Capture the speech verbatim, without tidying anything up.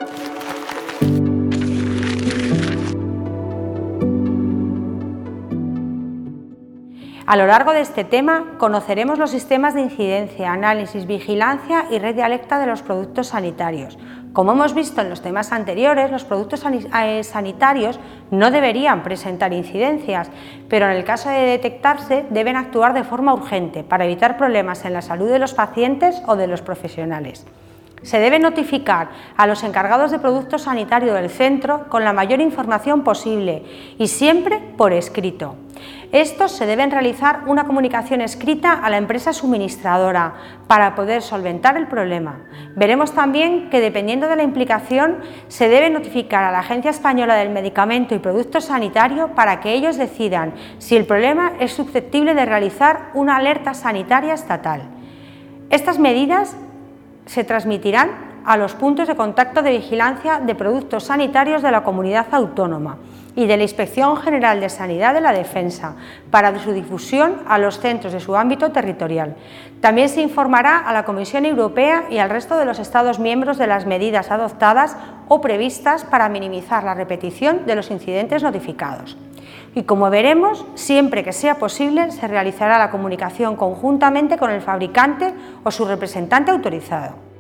A lo largo de este tema conoceremos los sistemas de incidencia, análisis, vigilancia y red de alerta de los productos sanitarios. Como hemos visto en los temas anteriores, los productos sanitarios no deberían presentar incidencias, pero en el caso de detectarse deben actuar de forma urgente para evitar problemas en la salud de los pacientes o de los profesionales. Se debe notificar a los encargados de productos sanitarios del centro con la mayor información posible y siempre por escrito. Estos se deben realizar una comunicación escrita a la empresa suministradora para poder solventar el problema. Veremos también que, dependiendo de la implicación, se debe notificar a la Agencia Española del Medicamento y Productos Sanitarios para que ellos decidan si el problema es susceptible de realizar una alerta sanitaria estatal. Estas medidas se transmitirán a los puntos de contacto de vigilancia de productos sanitarios de la comunidad autónoma y de la Inspección General de Sanidad de la Defensa para su difusión a los centros de su ámbito territorial. También se informará a la Comisión Europea y al resto de los Estados miembros de las medidas adoptadas o previstas para minimizar la repetición de los incidentes notificados. Y como veremos, siempre que sea posible, se realizará la comunicación conjuntamente con el fabricante o su representante autorizado.